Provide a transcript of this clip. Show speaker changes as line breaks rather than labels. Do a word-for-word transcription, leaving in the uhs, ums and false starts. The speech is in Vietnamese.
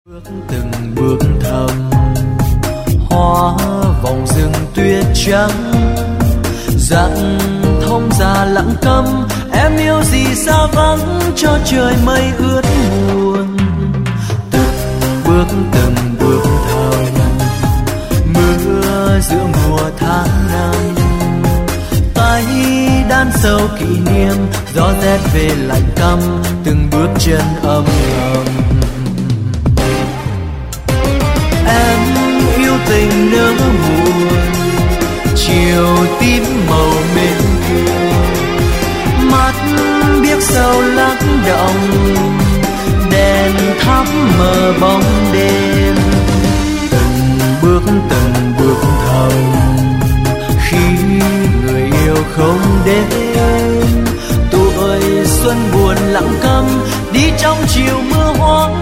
Bước từng bước thầm hóa vòng rừng tuyết trắng, dặn thông già lặng câm, em yêu gì xa vắng cho trời mây ướt buồn. Từng bước từng bước thầm mưa giữa mùa tháng năm, tay đan sâu kỷ niệm, gió rét về lạnh căm, từng bước chân âm thầm. Em yêu tình nỡ buồn, chiều tím màu mến thương, mắt biết sâu lắng động, đèn thắp mờ bóng đêm. Từng bước từng bước thầm khi người yêu không đến, tuổi xuân buồn lặng câm đi trong chiều mưa hoang